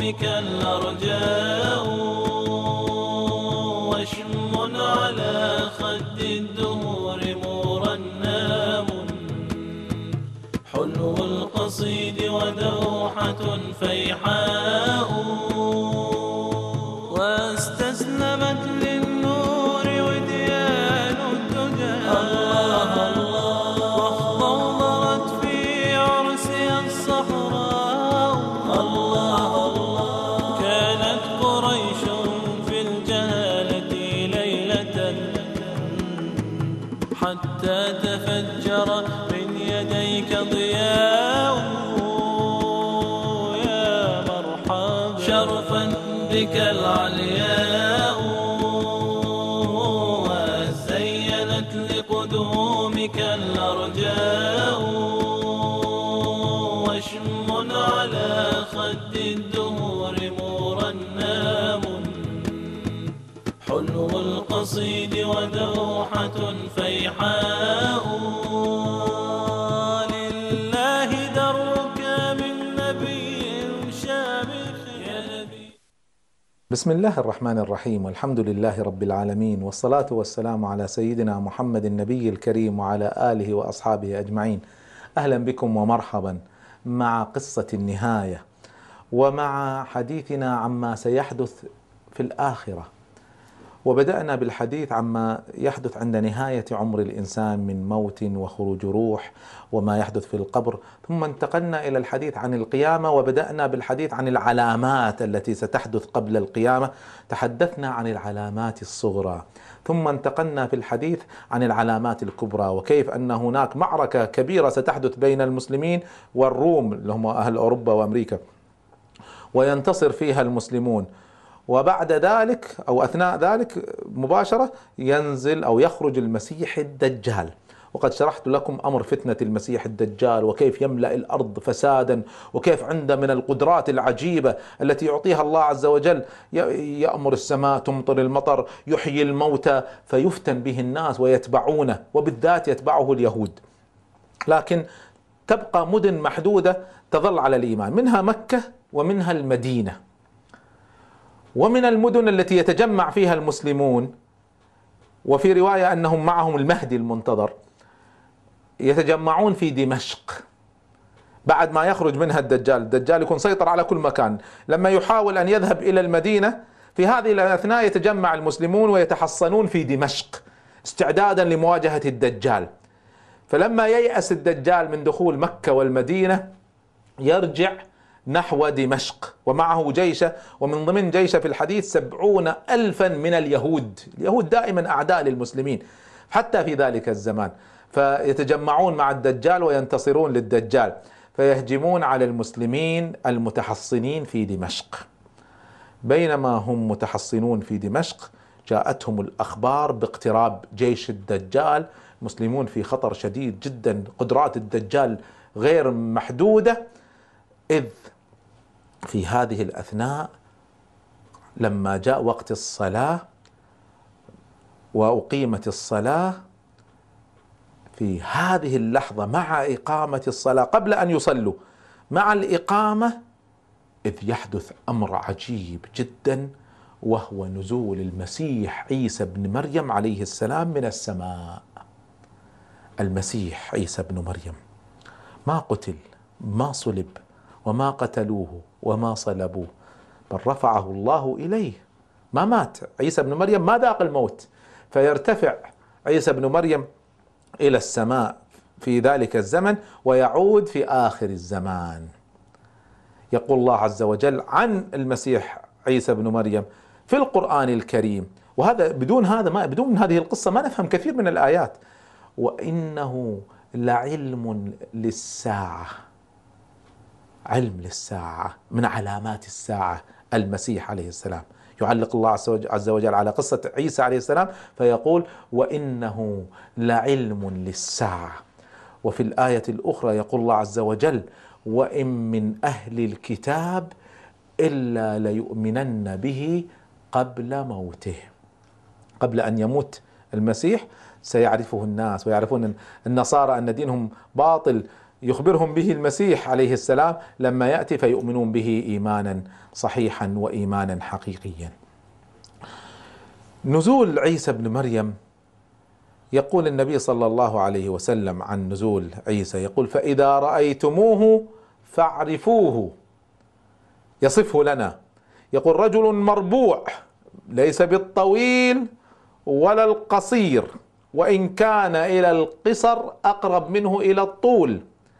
قدومك الأرجاء، وشم على خد الدهور مرنام، حلو القصيد ودوحة فيحاء، واستسلمت للنور وديان الدجى، واخضرت في عرسها الصحراء. كانت قريش في الجهالة ليلة، حتى تفجر من يديك ضياء. يا مرحبا شرفا بك العلياء، وزينت لقدومك الأرجاء، وشم على خد الدهور مرنام، حلو القصيد ودوحة فيحاء. لله درك من نبي شامخ يا نبي. بسم الله الرحمن الرحيم، والحمد لله رب العالمين، والصلاة والسلام على سيدنا محمد النبي الكريم وعلى آله وأصحابه أجمعين. أهلا بكم ومرحبا مع قصة النهاية، ومع حديثنا عما سيحدث في الآخرة. وبدأنا بالحديث عما يحدث عند نهاية عمر الإنسان من موت وخروج روح وما يحدث في القبر، ثم انتقلنا إلى الحديث عن القيامة، وبدأنا بالحديث عن العلامات التي ستحدث قبل القيامة. تحدثنا عن العلامات الصغرى، ثم انتقلنا في الحديث عن العلامات الكبرى، وكيف أن هناك معركة كبيرة ستحدث بين المسلمين والروم اللي هم أهل أوروبا وأمريكا، وينتصر فيها المسلمون. وبعد ذلك أو أثناء ذلك مباشرة ينزل أو يخرج المسيح الدجال. وقد شرحت لكم أمر فتنة المسيح الدجال، وكيف يملأ الأرض فسادا، وكيف عنده من القدرات العجيبة التي يعطيها الله عز وجل. يأمر السماء تمطر المطر، يحيي الموتى، فيفتن به الناس ويتبعونه، وبالذات يتبعه اليهود. لكن تبقى مدن محدودة تظل على الإيمان، منها مكة ومنها المدينة. ومن المدن التي يتجمع فيها المسلمون، وفي رواية أنهم معهم المهدي المنتظر، يتجمعون في دمشق بعد ما يخرج منها الدجال. الدجال يكون سيطر على كل مكان. لما يحاول أن يذهب إلى المدينة في هذه الأثناء يتجمع المسلمون ويتحصنون في دمشق استعدادا لمواجهة الدجال. فلما ييأس الدجال من دخول مكة والمدينة يرجع نحو دمشق ومعه جيشه، ومن ضمن جيشه في الحديث 70,000 من اليهود. اليهود دائما أعداء للمسلمين حتى في ذلك الزمان، فيتجمعون مع الدجال وينتصرون للدجال، فيهجمون على المسلمين المتحصنين في دمشق. بينما هم متحصنون في دمشق جاءتهم الأخبار باقتراب جيش الدجال. المسلمون في خطر شديد جدا، قدرات الدجال غير محدودة. إذ في هذه الأثناء لما جاء وقت الصلاة وأقيمت الصلاة، في هذه اللحظة مع إقامة الصلاة قبل أن يصلوا، مع الإقامة، إذ يحدث أمر عجيب جدا، وهو نزول المسيح عيسى بن مريم عليه السلام من السماء. المسيح عيسى بن مريم ما قتل، ما صلب، وما قتلوه وما صلبوه، بل رفعه الله إليه. ما مات عيسى بن مريم، ما ذاق الموت، فيرتفع عيسى بن مريم إلى السماء في ذلك الزمن، ويعود في آخر الزمان. يقول الله عز وجل عن المسيح عيسى بن مريم في القرآن الكريم، وهذا بدون هذه القصة ما نفهم كثير من الآيات: وإنه لعلم للساعة. علم للساعة، من علامات الساعة المسيح عليه السلام. يعلق الله عز وجل على قصة عيسى عليه السلام فيقول: وإنه لعلم للساعة. وفي الآية الأخرى يقول الله عز وجل: وإن من أهل الكتاب إلا ليؤمنن به قبل موته. قبل أن يموت المسيح سيعرفه الناس، ويعرفون النصارى أن دينهم باطل يخبرهم به المسيح عليه السلام لما يأتي فيؤمنون به إيمانا صحيحا وإيمانا حقيقيا. نزول عيسى بن مريم، يقول النبي صلى الله عليه وسلم عن نزول عيسى، يقول: فإذا رأيتموه فاعرفوه. يصفه لنا، يقول: رجل مربوع ليس بالطويل ولا القصير، وإن كان إلى القصر أقرب منه إلى الطول،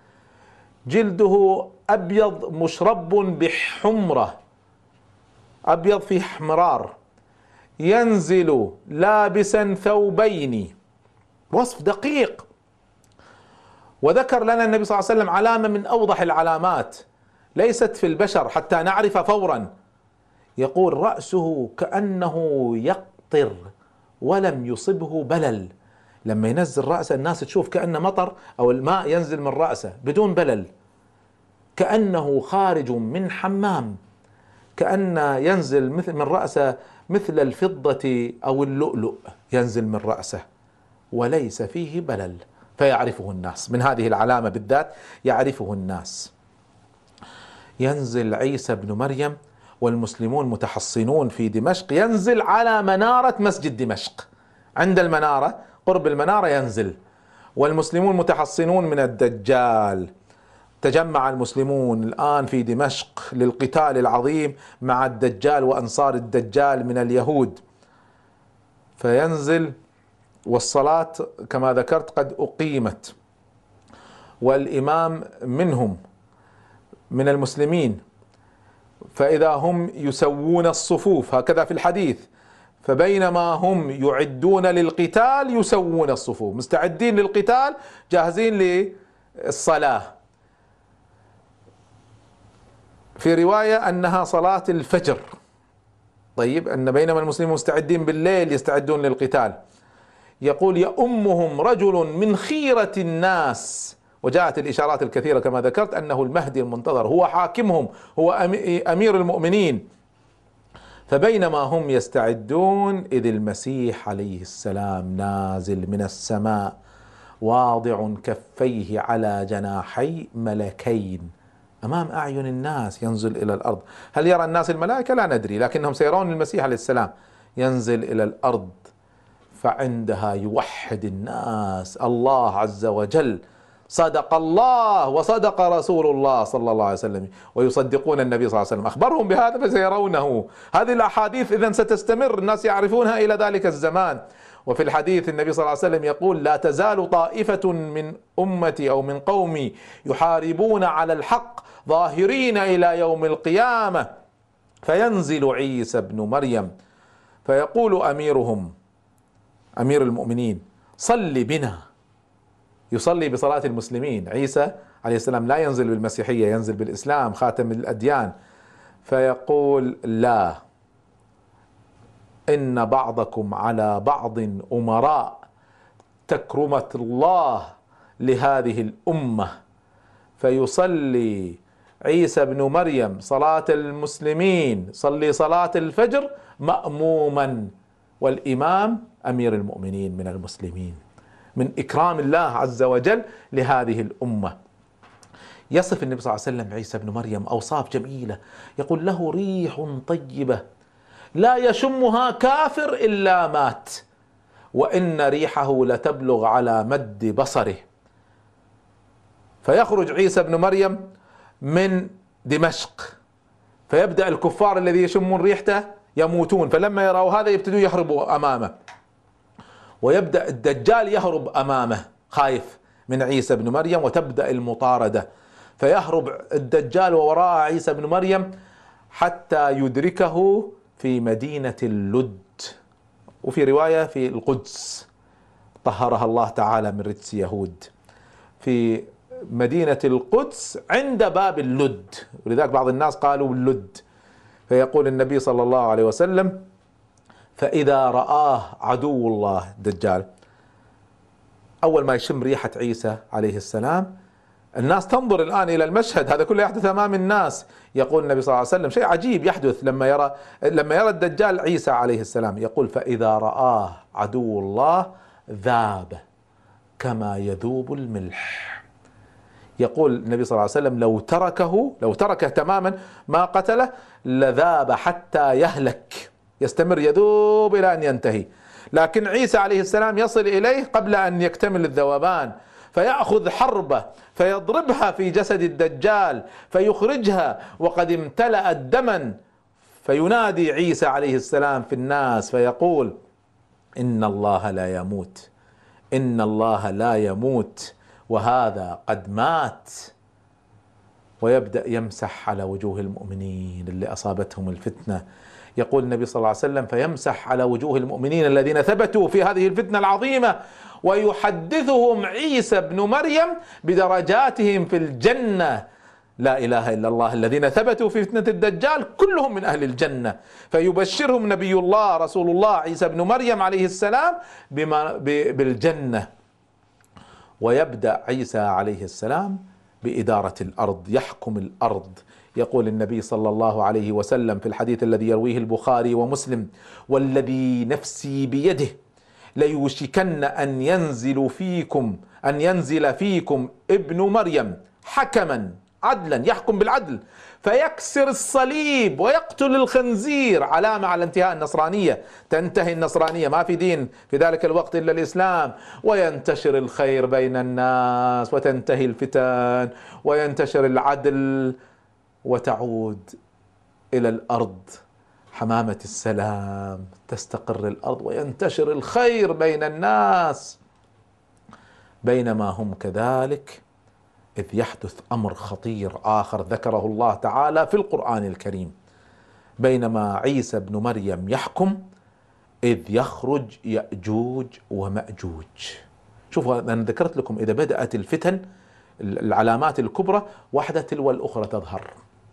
جلده أبيض مشرب بحمرة، أبيض في احمرار، ينزل لابسا ثوبين. وصف دقيق. وذكر لنا النبي صلى الله عليه وسلم علامة من أوضح العلامات ليست في البشر حتى نعرف فورا، يقول: رأسه كأنه يقطر ولم يصبه بلل. لما ينزل رأسه الناس تشوف كأنه مطر أو الماء ينزل من رأسه بدون بلل، كأنه خارج من حمام، كأن ينزل مثل من رأسه مثل الفضة أو اللؤلؤ ينزل من رأسه وليس فيه بلل، فيعرفه الناس. من هذه العلامة بالذات يعرفه الناس. ينزل عيسى بن مريم والمسلمون متحصنون في دمشق، ينزل على منارة مسجد دمشق، عند المنارة قرب المنارة ينزل، والمسلمون متحصنون من الدجال. تجمع المسلمون الآن في دمشق للقتال العظيم مع الدجال وأنصار الدجال من اليهود. فينزل والصلاة كما ذكرت قد أقيمت، والإمام منهم من المسلمين، فإذا هم يسوون الصفوف، هكذا في الحديث، فبينما هم يعدون للقتال يسوون الصفوف، مستعدين للقتال جاهزين للصلاة. في رواية أنها صلاة الفجر. طيب، أن بينما المسلمين مستعدين بالليل يستعدون للقتال، يقول: يؤمهم رجل من خيرة الناس. وجاءت الإشارات الكثيرة كما ذكرت أنه المهدي المنتظر، هو حاكمهم، هو أمير المؤمنين. فبينما هم يستعدون إذ المسيح عليه السلام نازل من السماء واضع كفيه على جناحي ملكين أمام أعين الناس، ينزل إلى الأرض. هل يرى الناس الملائكة؟ لا ندري، لكنهم سيرون المسيح عليه السلام ينزل إلى الأرض، فعندها يوحد الناس الله عز وجل: صدق الله وصدق رسول الله صلى الله عليه وسلم، ويصدقون النبي صلى الله عليه وسلم أخبرهم بهذا فسيرونه. هذه الأحاديث إذن ستستمر، الناس يعرفونها إلى ذلك الزمان. وفي الحديث النبي صلى الله عليه وسلم يقول: لا تزال طائفة من أمتي أو من قومي يحاربون على الحق ظاهرين إلى يوم القيامة. فينزل عيسى بن مريم فيقول أميرهم، أمير المؤمنين: صل بنا. يصلي بصلاة المسلمين. عيسى عليه السلام لا ينزل بالمسيحية، ينزل بالإسلام خاتم الأديان. فيقول: لا، إن بعضكم على بعض أمراء، تكرمة الله لهذه الأمة. فيصلي عيسى بن مريم صلاة المسلمين، صلي صلاة الفجر مأموما، والإمام أمير المؤمنين من المسلمين، من إكرام الله عز وجل لهذه الأمة. يصف النبي صلى الله عليه وسلم عيسى بن مريم أوصاف جميلة، يقول: له ريح طيبة لا يشمها كافر إلا مات، وإن ريحه لتبلغ على مد بصره. فيخرج عيسى بن مريم من دمشق، فيبدأ الكفار الذي يشمون ريحته يموتون، فلما يروا هذا يبتدوا يهربوا أمامه، ويبدأ الدجال يهرب أمامه خايف من عيسى بن مريم، وتبدأ المطاردة، فيهرب الدجال ووراء عيسى بن مريم حتى يدركه في مدينة اللد، وفي رواية في القدس طهرها الله تعالى من رجس يهود، في مدينة القدس عند باب اللد، ولذلك بعض الناس قالوا اللد. فيقول النبي صلى الله عليه وسلم: فإذا رآه عدو الله الدجال، أول ما يشم ريحة عيسى عليه السلام، الناس تنظر الآن إلى المشهد هذا كله يحدث أمام الناس. يقول النبي صلى الله عليه وسلم شيء عجيب يحدث لما يرى الدجال عيسى عليه السلام، يقول: فإذا رآه عدو الله ذاب كما يذوب الملح. يقول النبي صلى الله عليه وسلم لو تركه تماما ما قتله لذاب حتى يهلك، يستمر يذوب إلى أن ينتهي. لكن عيسى عليه السلام يصل إليه قبل أن يكتمل الذوبان، فيأخذ حربة فيضربها في جسد الدجال فيخرجها وقد امتلأت دما، فينادي عيسى عليه السلام في الناس فيقول: إن الله لا يموت، إن الله لا يموت وهذا قد مات. ويبدأ يمسح على وجوه المؤمنين اللي أصابتهم الفتنة. يقول النبي صلى الله عليه وسلم: فيمسح على وجوه المؤمنين الذين ثبتوا في هذه الفتنة العظيمة، ويحدثهم عيسى ابن مريم بدرجاتهم في الجنة. لا إله إلا الله، الذين ثبتوا في فتنة الدجال كلهم من أهل الجنة، فيبشرهم نبي الله رسول الله عيسى ابن مريم عليه السلام بالجنة. ويبدأ عيسى عليه السلام بإدارة الأرض، يحكم الأرض. يقول النبي صلى الله عليه وسلم في الحديث الذي يرويه البخاري ومسلم: والذي نفسي بيده ليوشكن أن ينزل فيكم ابن مريم حكما عدلا، يحكم بالعدل، فيكسر الصليب ويقتل الخنزير، علامة على انتهاء النصرانية، تنتهي النصرانية، ما في دين في ذلك الوقت إلا الإسلام، وينتشر الخير بين الناس، وتنتهي الفتن، وينتشر العدل، وتعود إلى الأرض حمامة السلام، تستقر الأرض وينتشر الخير بين الناس. بينما هم كذلك إذ يحدث أمر خطير آخر ذكره الله تعالى في القرآن الكريم: بينما عيسى ابن مريم يحكم إذ يخرج يأجوج ومأجوج. شوفوا، أنا ذكرت لكم إذا بدأت الفتن العلامات الكبرى واحدة تلو الأخرى تظهر.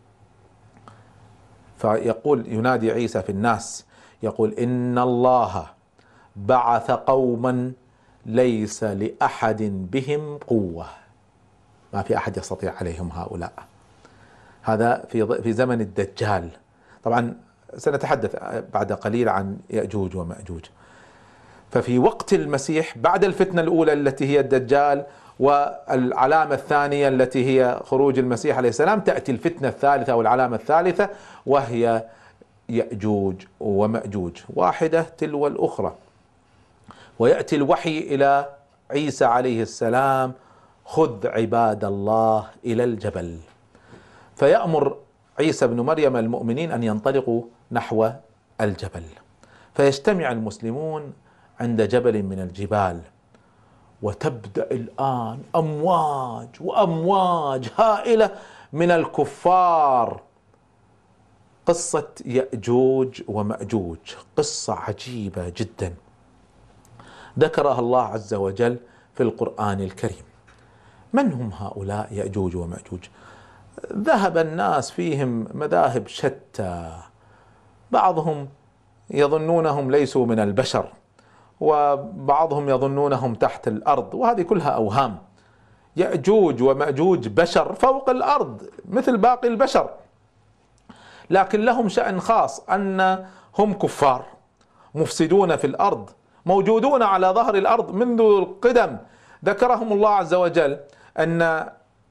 فيقول، ينادي عيسى في الناس يقول: إن الله بعث قوما ليس لأحد بهم قوة، ما في أحد يستطيع عليهم هؤلاء. هذا في زمن الدجال. طبعا سنتحدث بعد قليل عن يأجوج ومأجوج. ففي وقت المسيح بعد الفتنة الأولى التي هي الدجال، والعلامة الثانية التي هي خروج المسيح عليه السلام، تأتي الفتنة الثالثة والعلامة الثالثة وهي يأجوج ومأجوج، واحدة تلو الأخرى. ويأتي الوحي إلى عيسى عليه السلام: خذ عباد الله إلى الجبل. فيأمر عيسى بن مريم المؤمنين أن ينطلقوا نحو الجبل، فيجتمع المسلمون عند جبل من الجبال، وتبدأ الآن أمواج وأمواج هائلة من الكفار. قصة يأجوج ومأجوج قصة عجيبة جدا ذكرها الله عز وجل في القرآن الكريم. من هم هؤلاء يأجوج ومأجوج؟ ذهب الناس فيهم مذاهب شتى، بعضهم يظنونهم ليسوا من البشر، وبعضهم يظنونهم تحت الأرض، وهذه كلها أوهام. يأجوج ومأجوج بشر فوق الأرض مثل باقي البشر، لكن لهم شأن خاص، أن هم كفار مفسدون في الأرض، موجودون على ظهر الأرض منذ القدم. ذكرهم الله عز وجل أن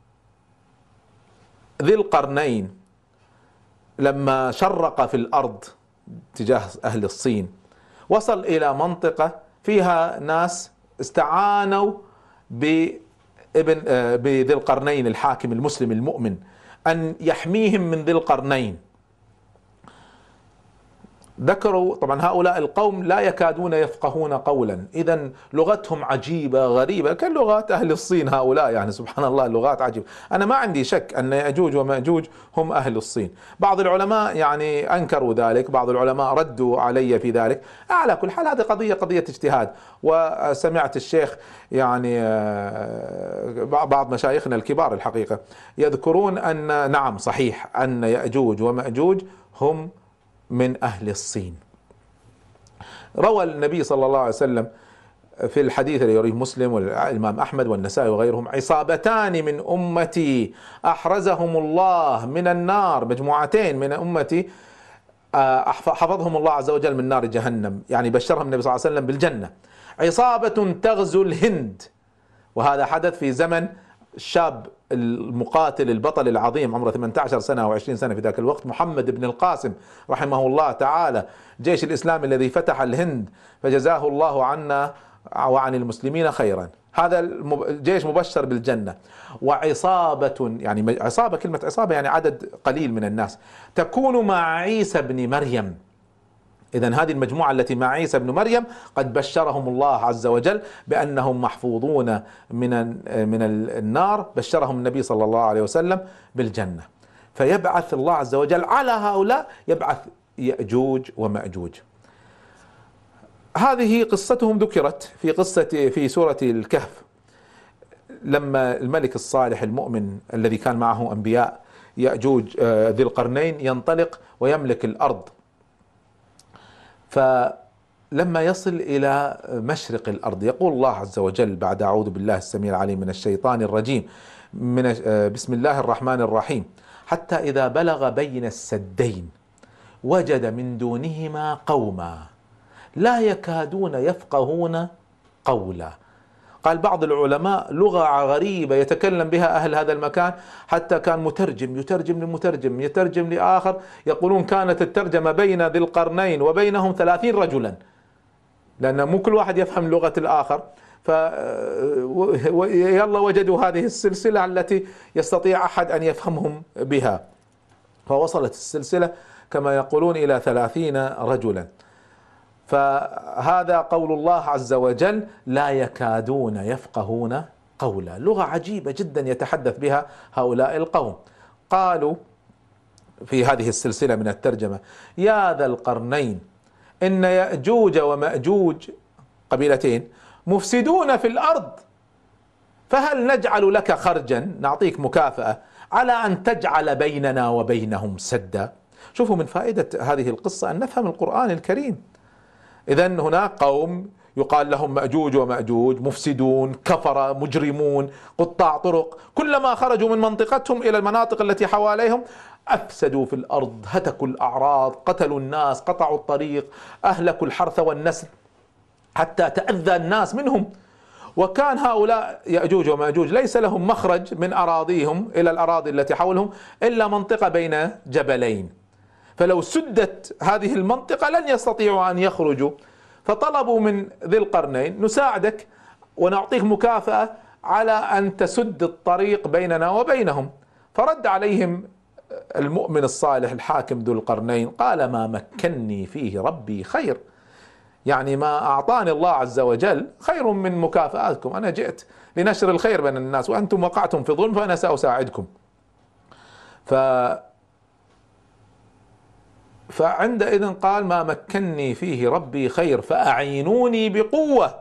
ذي القرنين لما شرق في الأرض تجاه أهل الصين، وصل إلى منطقة فيها ناس استعانوا بذي القرنين الحاكم المسلم المؤمن أن يحميهم من ذي القرنين. ذكروا طبعا هؤلاء القوم لا يكادون يفقهون قولا، إذا لغتهم عجيبة غريبة كلغات أهل الصين هؤلاء، يعني سبحان الله لغات عجيبة. أنا ما عندي شك أن يأجوج ومأجوج هم أهل الصين. بعض العلماء يعني أنكروا ذلك، بعض العلماء ردوا علي في ذلك. على كل حال هذه قضية اجتهاد. وسمعت الشيخ يعني بعض مشايخنا الكبار الحقيقة يذكرون أن نعم صحيح أن يأجوج ومأجوج هم من أهل الصين. روى النبي صلى الله عليه وسلم في الحديث الذي يرويه مسلم والإمام أحمد والنسائي وغيرهم: عصابتان من أمتي أحرزهم الله من النار، مجموعتين من أمتي حفظهم الله عز وجل من نار جهنم، يعني بشرهم النبي صلى الله عليه وسلم بالجنة. عصابة تغزو الهند، وهذا حدث في زمن الشاب المقاتل البطل العظيم عمره 18 سنة أو 20 سنة في ذاك الوقت، محمد بن القاسم رحمه الله تعالى، جيش الإسلام الذي فتح الهند، فجزاه الله عنا وعن المسلمين خيرا. هذا الجيش مبشر بالجنة. وعصابة، يعني عصابة، كلمة عصابة يعني عدد قليل من الناس، تكون مع عيسى بن مريم. إذن هذه المجموعة التي مع عيسى بن مريم قد بشرهم الله عز وجل بأنهم محفوظون من النار، بشرهم النبي صلى الله عليه وسلم بالجنة. فيبعث الله عز وجل على هؤلاء، يبعث يأجوج ومأجوج. هذه قصتهم ذكرت في سورة الكهف، لما الملك الصالح المؤمن الذي كان معه أنبياء يأجوج ذي القرنين ينطلق ويملك الأرض. فلما يصل إلى مشرق الأرض يقول الله عز وجل بعد أعوذ بالله السميع العليم من الشيطان الرجيم بسم الله الرحمن الرحيم: حتى إذا بلغ بين السدين وجد من دونهما قوما لا يكادون يفقهون قولا. قال بعض العلماء لغة غريبة يتكلم بها أهل هذا المكان، حتى كان مترجم يترجم لمترجم يترجم لآخر، يقولون كانت الترجمة بين ذي القرنين وبينهم 30 رجلا، لأن مو كل واحد يفهم لغة الآخر. يلا وجدوا هذه السلسلة التي يستطيع أحد أن يفهمهم بها، فوصلت السلسلة كما يقولون إلى 30 رجلا. فهذا قول الله عز وجل: لا يكادون يفقهون قولا. لغة عجيبة جدا يتحدث بها هؤلاء القوم. قالوا في هذه السلسلة من الترجمة: يا ذا القرنين إن يأجوج ومأجوج قبيلتين مفسدون في الأرض، فهل نجعل لك خرجا، نعطيك مكافأة، على أن تجعل بيننا وبينهم سدا. شوفوا من فائدة هذه القصة أن نفهم القرآن الكريم. إذن هناك قوم يقال لهم مأجوج ومأجوج، مفسدون، كفرة، مجرمون، قطاع طرق، كلما خرجوا من منطقتهم إلى المناطق التي حواليهم أفسدوا في الأرض، هتكوا الأعراض، قتلوا الناس، قطعوا الطريق، أهلكوا الحرث والنسل، حتى تأذى الناس منهم. وكان هؤلاء يأجوج ومأجوج ليس لهم مخرج من أراضيهم إلى الأراضي التي حولهم إلا منطقة بين جبلين، فلو سدت هذه المنطقة لن يستطيعوا أن يخرجوا. فطلبوا من ذي القرنين: نساعدك ونعطيك مكافأة على أن تسد الطريق بيننا وبينهم. فرد عليهم المؤمن الصالح الحاكم ذو القرنين قال: ما مكني فيه ربي خير، يعني ما أعطاني الله عز وجل خير من مكافآتكم، أنا جئت لنشر الخير بين الناس وأنتم وقعتم في ظلم، فأنا سأساعدكم. فعندئذ قال: ما مكني فيه ربي خير فأعينوني بقوة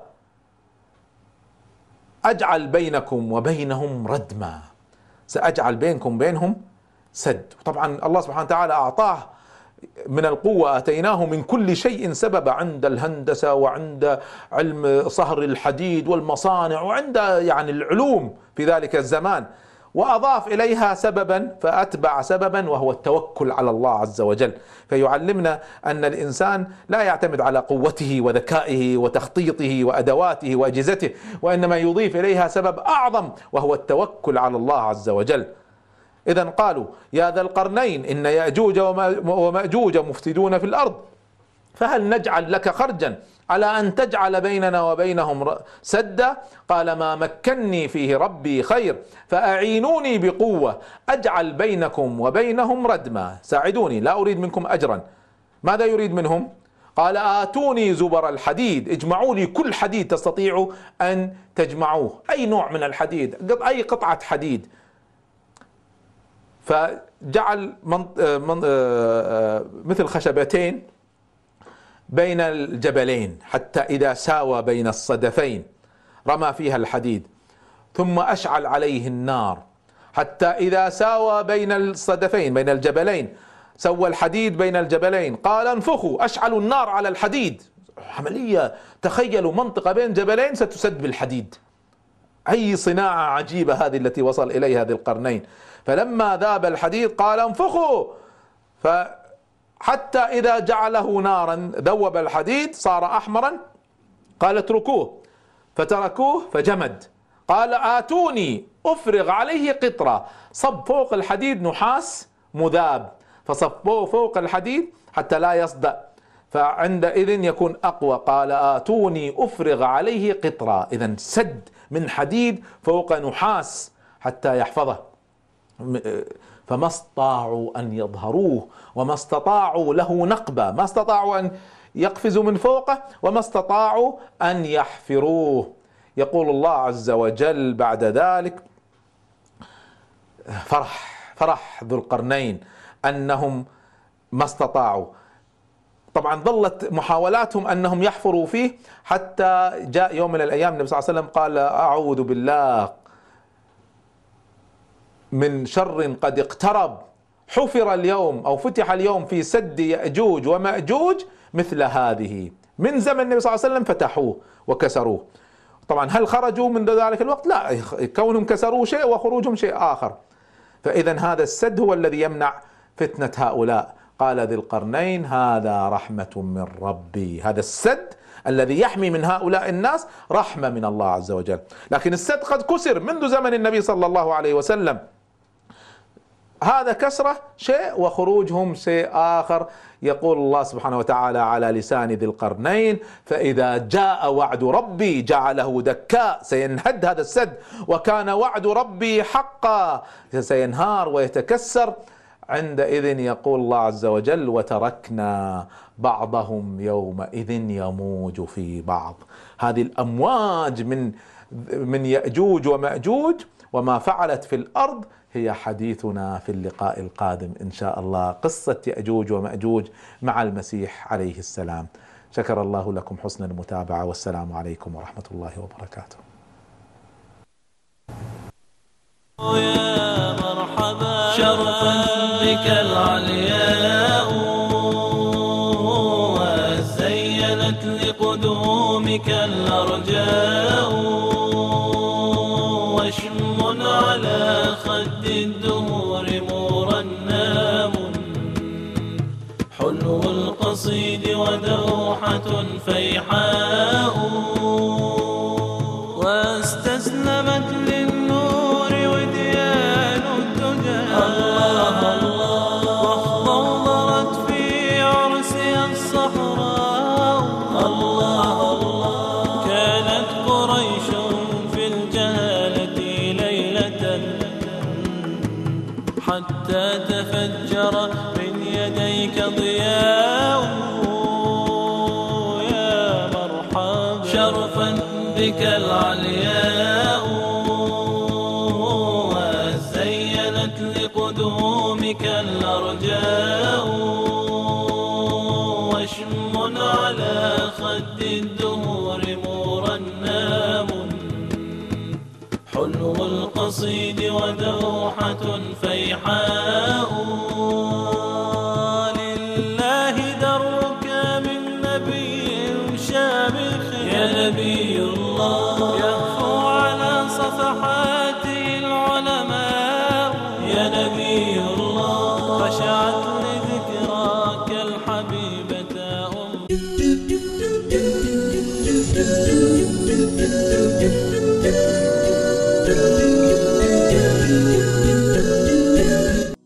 أجعل بينكم وبينهم ردما، سأجعل بينكم بينهم سد. طبعا الله سبحانه وتعالى أعطاه من القوة، آتيناه من كل شيء سبب، عند الهندسة وعند علم صهر الحديد والمصانع وعند يعني العلوم في ذلك الزمان، وأضاف إليها سببا فأتبع سببا وهو التوكل على الله عز وجل. فيعلمنا أن الإنسان لا يعتمد على قوته وذكائه وتخطيطه وأدواته وأجهزته، وإنما يضيف إليها سبب أعظم وهو التوكل على الله عز وجل. إذن قالوا: يا ذا القرنين إن يأجوج ومأجوج مفسدون في الأرض، فهل نجعل لك خرجا على أن تجعل بيننا وبينهم سدا. قال: ما مكني فيه ربي خير فأعينوني بقوة أجعل بينكم وبينهم ردما، ساعدوني، لا أريد منكم أجرا. ماذا يريد منهم؟ قال: آتوني زبر الحديد، اجمعوا لي كل حديد تستطيعوا أن تجمعوه، أي نوع من الحديد، أي قطعة حديد. فجعل مثل خشبتين بين الجبلين، حتى إذا ساوى بين الصدفين رمى فيها الحديد، ثم أشعل عليه النار حتى إذا ساوى بين الصدفين بين الجبلين، سوى الحديد بين الجبلين، قال: انفخوا، أشعلوا النار على الحديد. عملية، تخيلوا منطقة بين جبلين ستسد بالحديد. أي صناعة عجيبة هذه التي وصل إليها ذي القرنين. فلما ذاب الحديد قال: انفخوا، حتى إذا جعله نارا ذوب الحديد صار أحمرا، قال: اتركوه، فتركوه فجمد. قال: آتوني أفرغ عليه قطرة، صب فوق الحديد نحاس مذاب، فصبوه فوق الحديد حتى لا يصدأ، فعندئذ يكون أقوى. قال آتوني أفرغ عليه قطرة، إذن سد من حديد فوق نحاس حتى يحفظه. فما استطاعوا أن يظهروه، وما استطاعوا له نقبة، ما استطاعوا أن يقفزوا من فوقه، وما استطاعوا أن يحفروه. يقول الله عز وجل بعد ذلك: فرح ذو القرنين أنهم ما استطاعوا. طبعا ظلت محاولاتهم أنهم يحفروا فيه حتى جاء يوم من الأيام النبي صلى الله عليه وسلم قال: أعوذ بالله من شر قد اقترب، حفر اليوم أو فتح اليوم في سد يأجوج ومأجوج مثل هذه. من زمن النبي صلى الله عليه وسلم فتحوه وكسروه. طبعا هل خرجوا من ذلك الوقت؟ لا، كونهم كسروه شيء وخروجهم شيء آخر. فإذا هذا السد هو الذي يمنع فتنة هؤلاء. قال ذي القرنين: هذا رحمة من ربي، هذا السد الذي يحمي من هؤلاء الناس رحمة من الله عز وجل. لكن السد قد كسر منذ زمن النبي صلى الله عليه وسلم، هذا كسره شيء وخروجهم شيء آخر. يقول الله سبحانه وتعالى على لسان ذي القرنين: فإذا جاء وعد ربي جعله دكاء، سينهد هذا السد، وكان وعد ربي حقا، سينهار ويتكسر. عندئذ يقول الله عز وجل: وتركنا بعضهم يومئذ يموج في بعض. هذه الأمواج من يأجوج ومأجوج وما فعلت في الأرض هي حديثنا في اللقاء القادم إن شاء الله، قصة يأجوج ومأجوج مع المسيح عليه السلام. شكر الله لكم حسن المتابعة، والسلام عليكم ورحمة الله وبركاته. يا مرحبا شرفا بك العلياء، وزينت لقدومك الأرجاء، وشم على خد الدهور مرنام، حلو القصيد ودوحة فيحاء، واستسلمت للنور وديان الدجى، واخضرت في عرسها الصحراء، كانت قريش في الجهالة ليلة حتى تفجر من يديك ضياء. يا مرحبا شرفا بك العلياء، وزينت لقدومك الأرجاء، وشم على خد الدهور مرنام، حلو القصيد ودوحة فيحاء. لله درك من نبي شامخ، يا نبي الله يهفو على صفحاته العلماء، يا نبي الله خشعت